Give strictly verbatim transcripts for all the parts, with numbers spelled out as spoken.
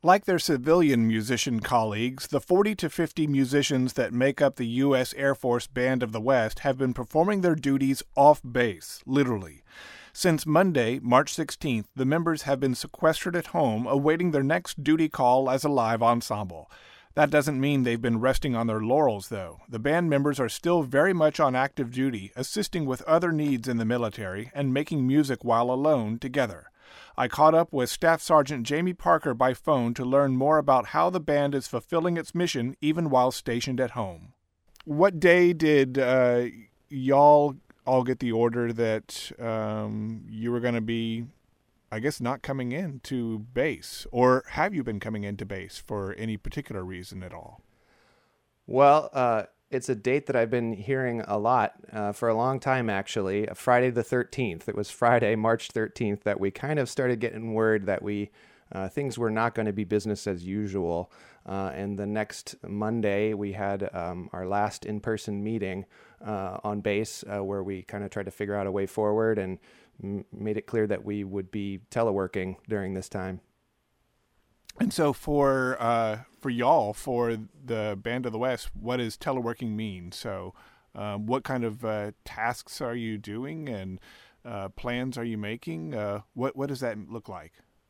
Like their civilian musician colleagues, the forty to fifty musicians that make up the U S Air Force Band of the West have been performing their duties off base, literally. Since Monday, March sixteenth, the members have been sequestered at home, awaiting their next duty call as a live ensemble. That doesn't mean they've been resting on their laurels, though. The band members are still very much on active duty, assisting with other needs in the military and making music while alone together. I caught up with Staff Sergeant Jamie Parker by phone to learn more about how the band is fulfilling its mission even while stationed at home. What day did uh, y'all all get the order that um, you were going to be, I guess, not coming in to base? Or have you been coming into base for any particular reason at all? Well, uh, it's a date that I've been hearing a lot uh, for a long time, actually. Friday the thirteenth. It was Friday, March thirteenth, that we kind of started getting word that we uh, things were not going to be business as usual. Uh, and the next Monday, we had um, our last in-person meeting uh, on base uh, where we kind of tried to figure out a way forward and m- made it clear that we would be teleworking during this time. And so for uh, for y'all, for the Band of the West, what does teleworking mean? So um, what kind of uh, tasks are you doing and uh, plans are you making? Uh, what, what does that look like?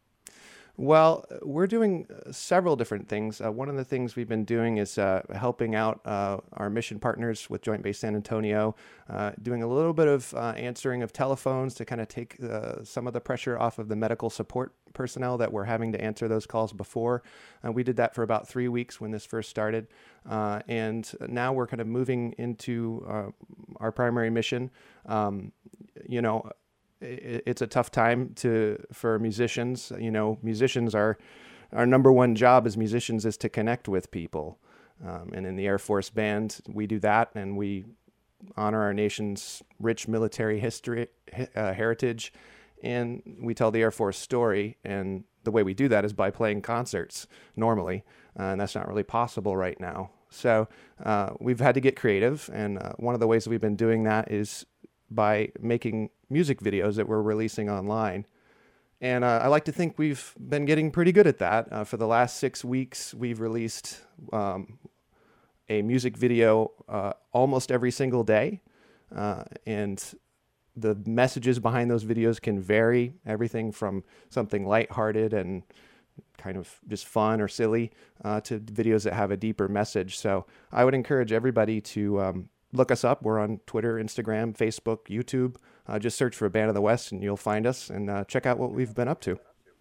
Well, we're doing several different things. Uh, one of the things we've been doing is uh, helping out uh, our mission partners with Joint Base San Antonio, uh, doing a little bit of uh, answering of telephones to kind of take uh, some of the pressure off of the medical support personnel that were having to answer those calls before. Uh, we did that for about three weeks when this first started. Uh, and now we're kind of moving into uh, our primary mission. Um, you know, it's a tough time to for musicians. You know, musicians are our number one job as musicians is to connect with people. Um, and in the Air Force Band, we do that, and we honor our nation's rich military history, uh, heritage, and we tell the Air Force story. And the way we do that is by playing concerts normally, uh, and that's not really possible right now. So uh, we've had to get creative, and uh, one of the ways we've been doing that is by making music videos that we're releasing online. And uh, I like to think we've been getting pretty good at that. Uh, for the last six weeks, we've released um, a music video uh, almost every single day. Uh, and the messages behind those videos can vary, everything from something lighthearted and kind of just fun or silly uh, to videos that have a deeper message. So I would encourage everybody to um, look us up. We're on Twitter, Instagram, Facebook, YouTube. Uh, just search for Band of the West and you'll find us, and uh, check out what we've been up to.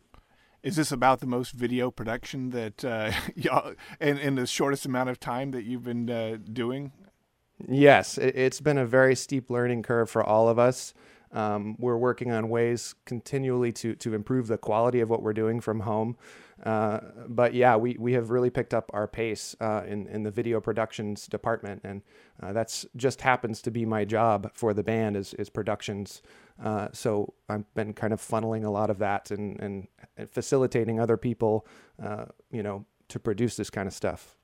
Is this about the most video production that uh, y'all, in, in the shortest amount of time that you've been uh, doing? Yes, it, it's been a very steep learning curve for all of us. Um, we're working on ways continually to to improve the quality of what we're doing from home. Uh, but yeah, we, we have really picked up our pace uh, in, in the video productions department. And uh, that's just happens to be my job for the band is, is productions. Uh, so I've been kind of funneling a lot of that and, and, and facilitating other people, uh, you know, to produce this kind of stuff.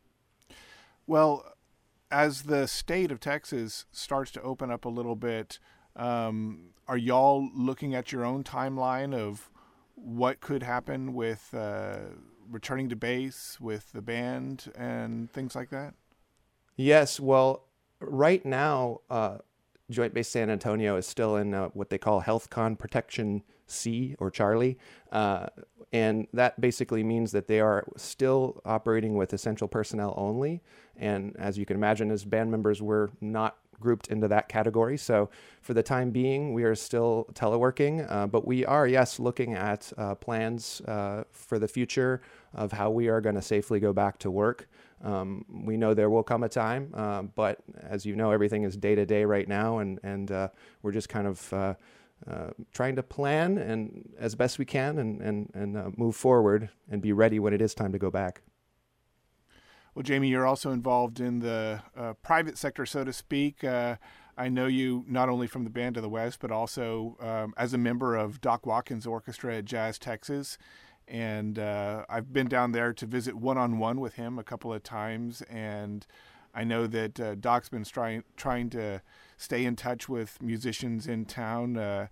Well, as the state of Texas starts to open up a little bit, um, are y'all looking at your own timeline of what could happen with uh, returning to base with the band and things like that? Yes. Well, right now, uh, Joint Base San Antonio is still in uh, what they call HealthCon Protection C or Charlie. Uh, and that basically means that they are still operating with essential personnel only. And as you can imagine, as band members, we're not grouped into that category. So for the time being, we are still teleworking, uh, but we are, yes, looking at uh, plans uh, for the future of how we are going to safely go back to work. Um, we know there will come a time, uh, but as you know, everything is day to day right now, and, and uh, we're just kind of uh, uh, trying to plan and as best we can and, and, and uh, move forward and be ready when it is time to go back. Well, Jamie, you're also involved in the uh, private sector, so to speak. Uh, I know you not only from the Band of the West, but also um, as a member of Doc Watkins' orchestra at Jazz Texas. And uh, I've been down there to visit one-on-one with him a couple of times. And I know that uh, Doc's been trying trying to stay in touch with musicians in town. Uh,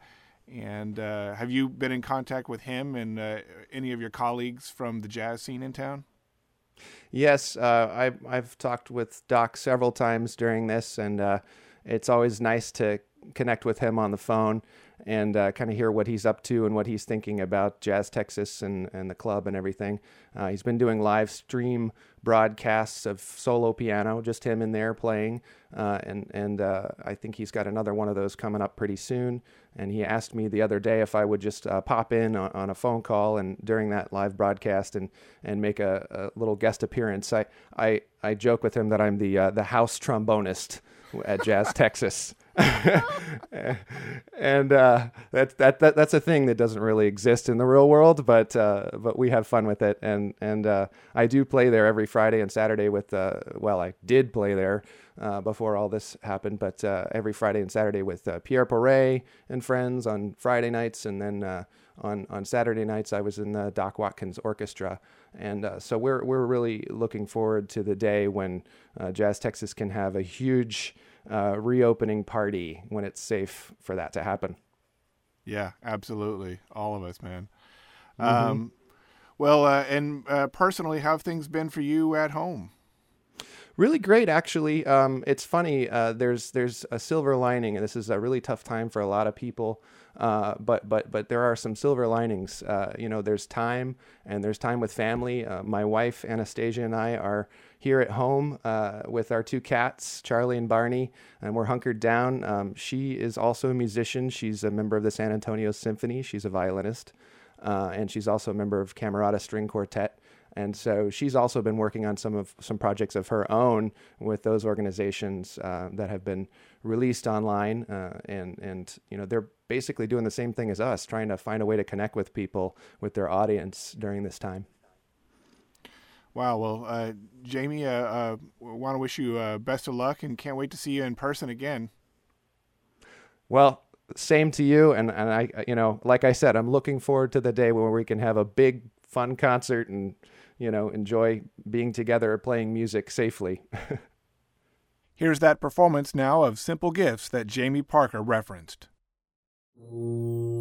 And uh, have you been in contact with him and uh, any of your colleagues from the jazz scene in town? Yes, uh, I, I've talked with Doc several times during this, and uh, it's always nice to connect with him on the phone and uh, kind of hear what he's up to and what he's thinking about Jazz Texas and, and the club and everything. Uh, he's been doing live stream broadcasts of solo piano, just him in there playing, uh, and and uh, I think he's got another one of those coming up pretty soon. And he asked me the other day if I would just uh, pop in on, on a phone call and during that live broadcast and and make a, a little guest appearance. I I, I joke with him that I'm the uh, the house trombonist at Jazz Texas. and uh, that, that that that's a thing that doesn't really exist in the real world, but uh, but we have fun with it, and and uh, I do play there every Friday and Saturday with uh, well, I did play there uh, before all this happened, but uh, every Friday and Saturday with uh, Pierre Porret and friends on Friday nights, and then uh, on on Saturday nights I was in the Doc Watkins Orchestra, and uh, so we're we're really looking forward to the day when uh, Jazz Texas can have a huge Uh, reopening party when it's safe for that to happen. Yeah, absolutely. All of us, man. Mm-hmm. Um, well, uh, and uh, personally, how have things been for you at home? Really great, actually. Um, it's funny. Uh, there's there's a silver lining, and this is a really tough time for a lot of people. Uh, but but but there are some silver linings. Uh, you know, there's time, and there's time with family. Uh, my wife Anastasia and I are here at home uh, with our two cats, Charlie and Barney, and we're hunkered down. Um, she is also a musician. She's a member of the San Antonio Symphony. She's a violinist, uh, and she's also a member of Camerata String Quartet. And so she's also been working on some of some projects of her own with those organizations uh, that have been released online, uh, and and you know they're basically doing the same thing as us, trying to find a way to connect with people, with their audience during this time. Wow. Well, uh, Jamie, uh, uh, want to wish you uh, best of luck, and can't wait to see you in person again. Well, same to you, and and I, you know, like I said, I'm looking forward to the day where we can have a big, fun concert and, you know, enjoy being together, playing music safely. Here's that performance now of Simple Gifts that Jamie Parker referenced.